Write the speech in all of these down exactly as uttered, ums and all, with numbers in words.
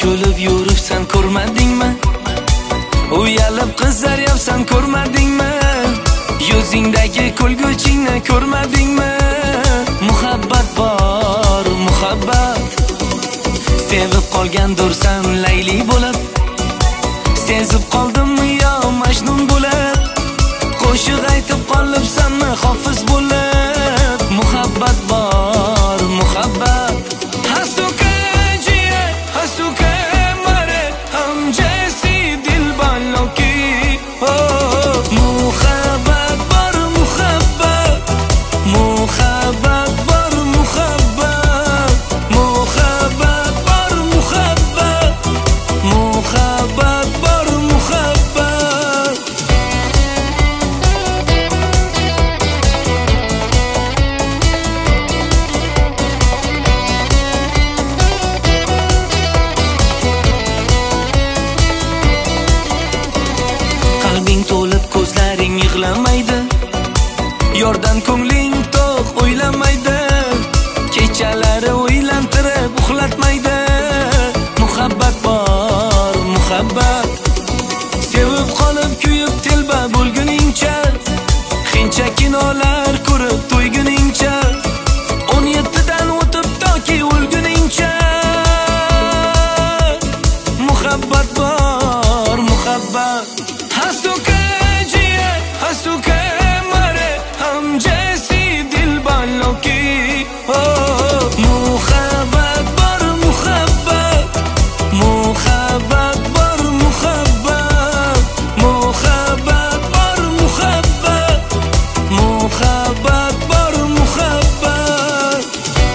kulib yuribsan ko'rmadingmi? Uyalib qizaryapsan ko'rmadingmi? Yuzingdagi kulguchingni ko'rmadingmi? Muhabbat bor, muhabbat. Sevib qolgandursan Layli bo'lib, sezib qoldimmi yo Majnun bo'lib? Qo'shiq aytib qolibsanmi Hofiz bo'lib? Muhabbat bor, muhabbat. Hasuka jiya, hasuka mare, ham jesi dil baloki. Oh, muhabbat bor, muhabbat. Muhabbat bor, muhabbat. Muhabbat bor, muhabbat. Muhabbat bor, muhabbat. Qalbing to'lib, ko'zlaring yig'lamaydi. Yordan ko'ngling to'q o'ylamaydi. Kechalari o'ylantirib uxlatmaydi. Muhabbat bor, muhabbat. Sevib qolib kuyib telba bo'lguningcha, xincha kinolar ko'rib to'yguningcha, o'n yettidan o'tib toki o'lguningcha. Muhabbat bor, muhabbat. Hasuka jiya, hasuka mare, ham jesi dil baloki. Oh, muhabbat bor, muhabbat. Muhabbat bor, muhabbat. Muhabbat bor, muhabbat. Muhabbat bor, muhabbat.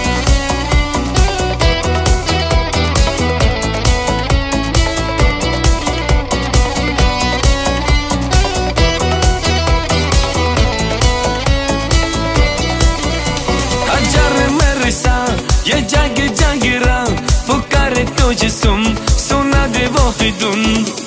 Hajar merisa, ye jagi jagira, pukare tujhe sum, suna de wahidun.